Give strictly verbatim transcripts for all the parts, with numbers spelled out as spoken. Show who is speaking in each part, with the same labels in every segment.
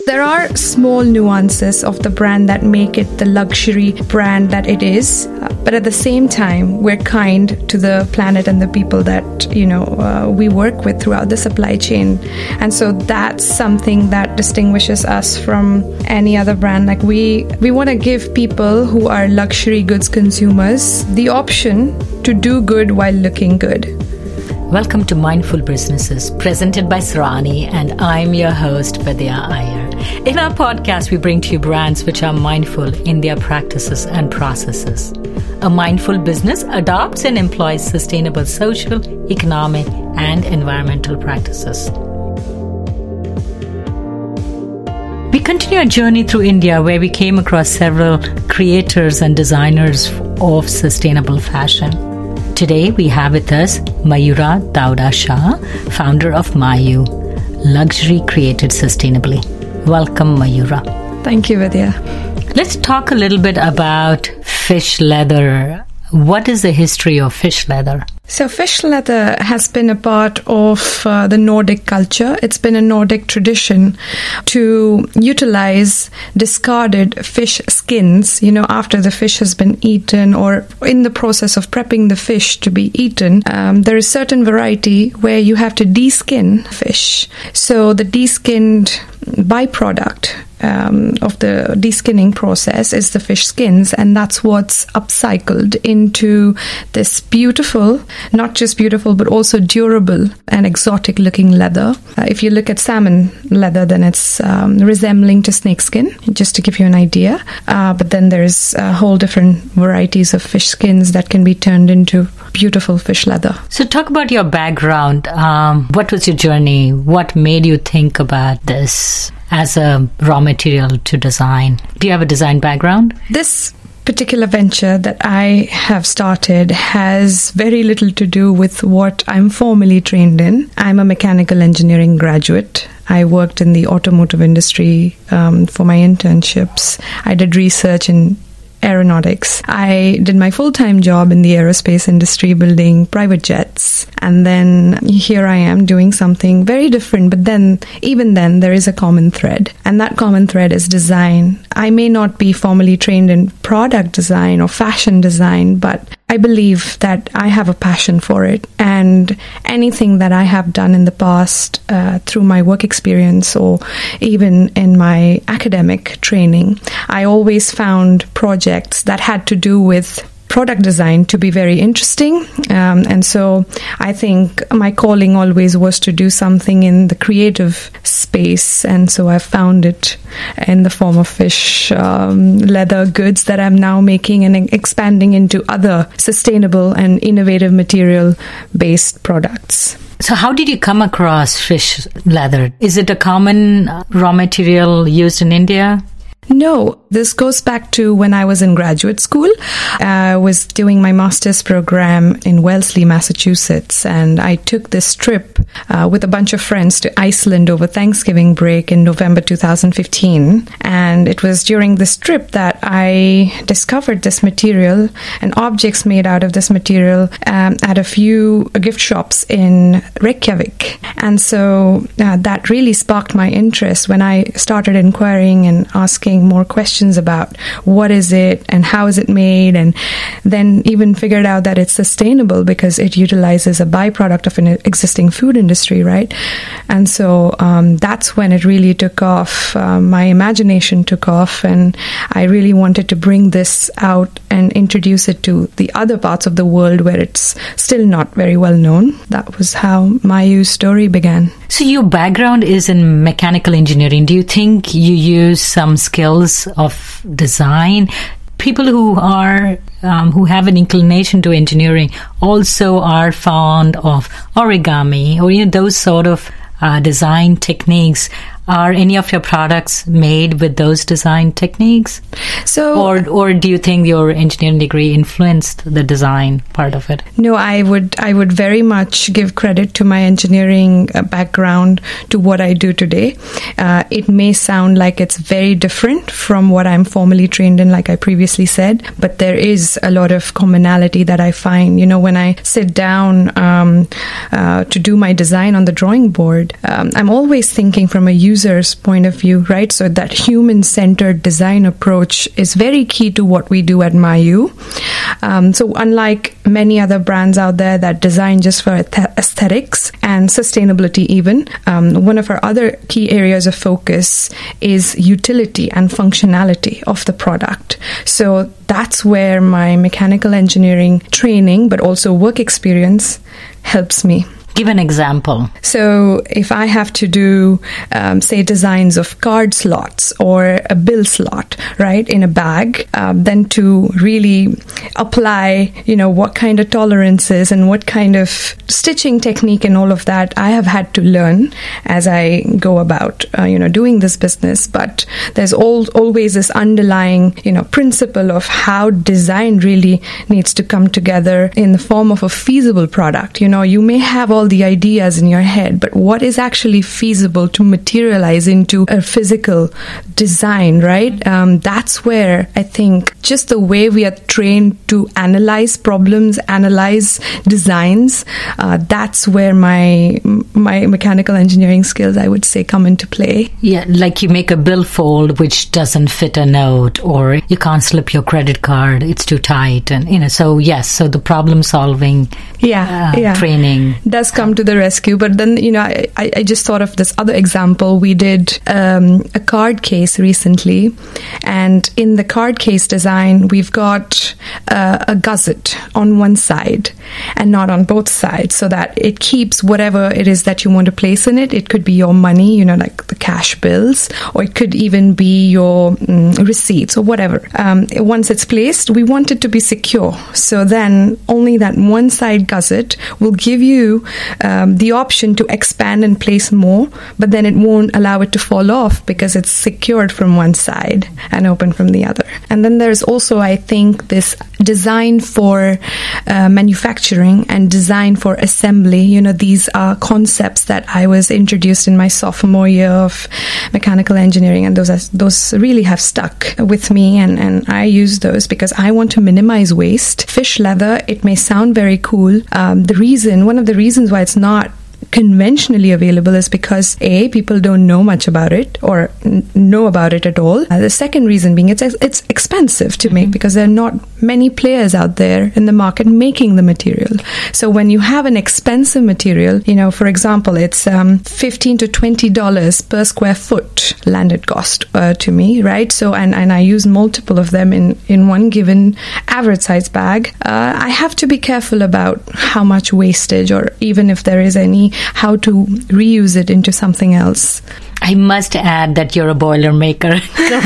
Speaker 1: There are small nuances of the brand that make it the luxury brand that it is, but at the same time, we're kind to the planet and the people that, you know, uh, we work with throughout the supply chain. And so that's something that distinguishes us from any other brand. Like we, we want to give people who are luxury goods consumers the option to do good while looking good.
Speaker 2: Welcome to Mindful Businesses, presented by Sarani, and I'm your host, Vidya Iyer. In our podcast, we bring to you brands which are mindful in their practices and processes. A mindful business adopts and employs sustainable social, economic, and environmental practices. We continue our journey through India, where we came across several creators and designers of sustainable fashion. Today, we have with us Mayura Dauda Shah, founder of Mayu, luxury created sustainably. Welcome, Mayura.
Speaker 1: Thank you, Vidya.
Speaker 2: Let's talk a little bit about fish leather. What is the history of fish leather?
Speaker 1: So fish leather has been a part of uh, the Nordic culture. It's been a Nordic tradition to utilize discarded fish skins, you know, after the fish has been eaten or in the process of prepping the fish to be eaten. Um, there is certain variety where you have to de-skin fish. So the de-skinned byproduct Um, of the deskinning process is the fish skins, and that's what's upcycled into this beautiful, not just beautiful, but also durable and exotic looking leather. Uh, if you look at salmon leather, then it's um, resembling to snakeskin, just to give you an idea. Uh, but then there's a whole different varieties of fish skins that can be turned into beautiful fish leather.
Speaker 2: So talk about your background. Um, what was your journey? What made you think about this as a raw material to design? Do you have a design background?
Speaker 1: This particular venture that I have started has very little to do with what I'm formally trained in. I'm a mechanical engineering graduate. I worked in the automotive industry um, for my internships. I did research in aeronautics. I did my full-time job in the aerospace industry building private jets. And then here I am doing something very different. But then, even then, there is a common thread. And that common thread is design. I may not be formally trained in product design or fashion design, but I believe that I have a passion for it. And anything that I have done in the past uh, through my work experience or even in my academic training, I always found projects that had to do with product design to be very interesting. Um, and so I think my calling always was to do something in the creative space. And so I found it in the form of fish um, leather goods that I'm now making and expanding into other sustainable and innovative material-based products.
Speaker 2: So how did you come across fish leather? Is it a common raw material used in India?
Speaker 1: No, this goes back to when I was in graduate school. I was doing my master's program in Wellesley, Massachusetts, and I took this trip uh, with a bunch of friends to Iceland over Thanksgiving break in November two thousand fifteen. And it was during this trip that I discovered this material and objects made out of this material um, at a few gift shops in Reykjavik. And so uh, that really sparked my interest when I started inquiring and asking more questions about what is it and how is it made, and then even figured out that it's sustainable because it utilizes a byproduct of an existing food industry, right? And so um, that's when it really took off. Uh, my imagination took off, and I really wanted to bring this out and introduce it to the other parts of the world where it's still not very well known. That was how Mayu's story began.
Speaker 2: So your background is in mechanical engineering. Do you think you use some skills of design? People who are um, who have an inclination to engineering also are fond of origami or you know, those sort of uh, design techniques. Are any of your products made with those design techniques?
Speaker 1: So,
Speaker 2: or or do you think your engineering degree influenced the design part of it?
Speaker 1: No, I would I would very much give credit to my engineering background to what I do today. Uh, it may sound like it's very different from what I'm formally trained in, like I previously said, but there is a lot of commonality that I find. You know, when I sit down um, uh, to do my design on the drawing board, um, I'm always thinking from a user user's point of view, right? So that human-centered design approach is very key to what we do at Mayu. Um, so unlike many other brands out there that design just for aesthetics and sustainability even, um, one of our other key areas of focus is utility and functionality of the product. So that's where my mechanical engineering training, but also work experience helps me.
Speaker 2: Give an example.
Speaker 1: So if I have to do, um, say, designs of card slots or a bill slot, right, in a bag, um, then to really apply, you know, what kind of tolerances and what kind of stitching technique and all of that I have had to learn as I go about, uh, you know, doing this business. But there's all, always this underlying, you know, principle of how design really needs to come together in the form of a feasible product. You know, you may have all the ideas in your head, but what is actually feasible to materialize into a physical design, right? Um, that's where I think just the way we are trained to analyze problems, analyze designs, uh, that's where my my mechanical engineering skills, I would say, come into play.
Speaker 2: Yeah, like you make a billfold which doesn't fit a note, or you can't slip your credit card, it's too tight, and you know. So yes, so the problem solving,
Speaker 1: yeah,
Speaker 2: uh,
Speaker 1: yeah.
Speaker 2: training
Speaker 1: does come to the rescue. But then, you know, I, I just thought of this other example. We did um, a card case recently, and in the card case design, we've got uh, a gusset on one side and not on both sides, so that it keeps whatever it is that you want to place in it. It could be your money, you know, like the cash bills, or it could even be your um, receipts or whatever. Um, once it's placed, we want it to be secure. So then only that one side gusset will give you um, the option to expand and place more, but then it won't allow it to fall off because it's secured from one side and open from the other. And then there's also, I think, this design for uh, manufacturing and design for assembly. You know, these are concepts that I was introduced in my sophomore year of mechanical engineering, and those are, those really have stuck with me, and, and I use those because I want to minimize waste. Fish leather, it may sound very cool. Um, the reason, one of the reasons why it's not conventionally available is because A, people don't know much about it or n- know about it at all. Uh, the second reason being it's it's expensive to make, because there are not many players out there in the market making the material. So when you have an expensive material, you know, for example, it's um, fifteen to twenty dollars per square foot landed cost uh, to me, right? So and, and I use multiple of them in, in one given average size bag. Uh, I have to be careful about how much wastage, or even if there is any, how to reuse it into something else.
Speaker 2: I must add that you're a boiler maker.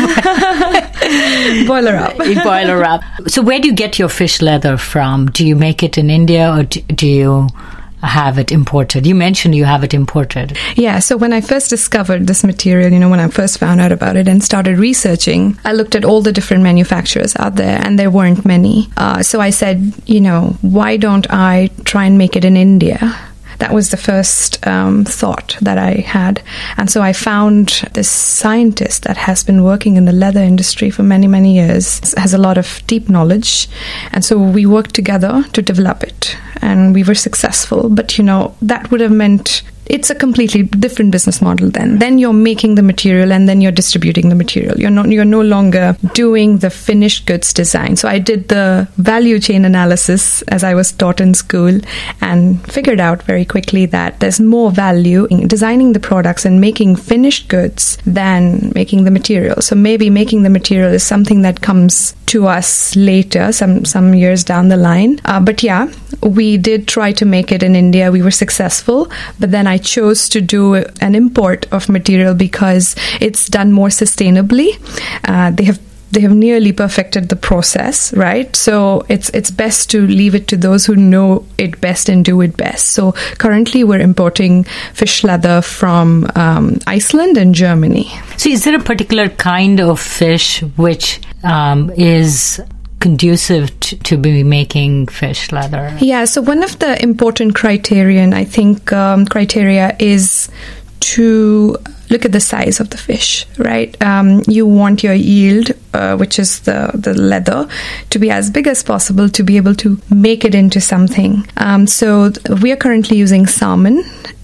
Speaker 1: Boiler up.
Speaker 2: Boiler up. So where do you get your fish leather from? Do you make it in India, or do you have it imported? You mentioned you have it imported.
Speaker 1: Yeah, so when I first discovered this material, you know, when I first found out about it and started researching, I looked at all the different manufacturers out there, and there weren't many. Uh, so I said, you know, why don't I try and make it in India? That was the first um, thought that I had. And so I found this scientist that has been working in the leather industry for many, many years, has a lot of deep knowledge. And so we worked together to develop it. And we were successful. But, you know, that would have meant it's a completely different business model then. Then you're making the material and then you're distributing the material. You're not, you're no longer doing the finished goods design. So I did the value chain analysis as I was taught in school, and figured out very quickly that there's more value in designing the products and making finished goods than making the material. So maybe making the material is something that comes to us later, some, some years down the line. Uh, but yeah, we did try to make it in India. We were successful, but then I I chose to do an import of material because it's done more sustainably. Uh, they have they have nearly perfected the process, right? So it's it's best to leave it to those who know it best and do it best. So currently we're importing fish leather from um, Iceland and Germany.
Speaker 2: So is there a particular kind of fish which um, is conducive to, to be making fish leather?
Speaker 1: Yeah, so one of the important criterion, I think, um, criteria is to look at the size of the fish, right? Um, you want your yield, uh, which is the, the leather, to be as big as possible to be able to make it into something. Um, so th- we are currently using salmon,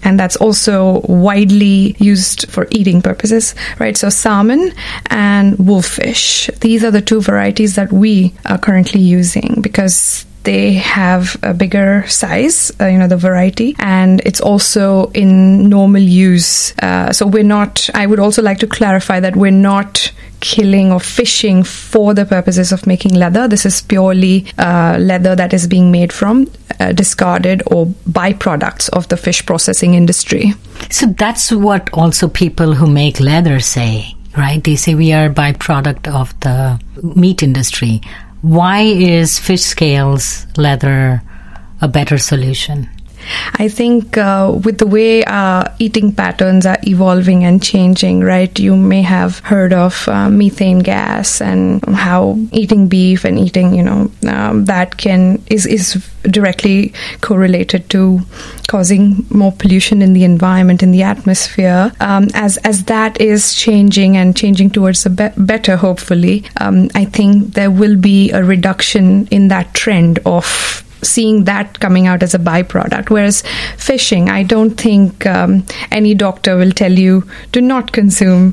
Speaker 1: and that's also widely used for eating purposes, right? So salmon and wolffish, these are the two varieties that we are currently using because they have a bigger size, uh, you know, the variety, and it's also in normal use. Uh, so we're not, I would also like to clarify that we're not killing or fishing for the purposes of making leather. This is purely uh, leather that is being made from uh, discarded or byproducts of the fish processing industry.
Speaker 2: So that's what also people who make leather say, right? They say we are a byproduct of the meat industry. Why is fish scales leather a better solution?
Speaker 1: I think uh, with the way uh, eating patterns are evolving and changing, right? You may have heard of uh, methane gas and how eating beef and eating, you know, um, that can is is directly correlated to causing more pollution in the environment, in the atmosphere. Um, as as that is changing and changing towards the be- better, hopefully, um, I think there will be a reduction in that trend of seeing that coming out as a byproduct. Whereas fishing, I don't think um, any doctor will tell you do not consume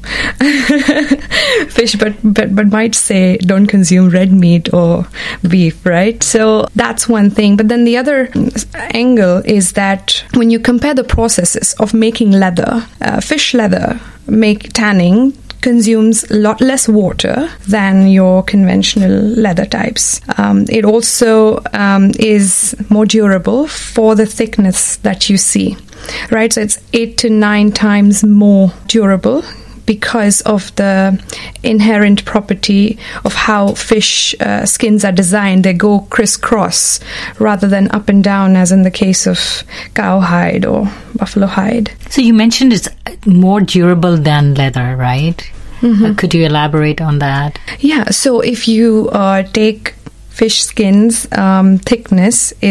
Speaker 1: fish, but, but but might say don't consume red meat or beef, right? So that's one thing. But then the other angle is that when you compare the processes of making leather, uh, fish leather, make tanning, consumes a lot less water than your conventional leather types. Um, it also um, is more durable for the thickness that you see, right? So it's eight to nine times more durable because of the inherent property of how fish uh, skins are designed. They go crisscross rather than up and down as in the case of cowhide or buffalo hide.
Speaker 2: So you mentioned it's more durable than leather, right? Mm-hmm. Uh, could you elaborate on that?
Speaker 1: Yeah, so if you uh, take fish skins, um, thickness is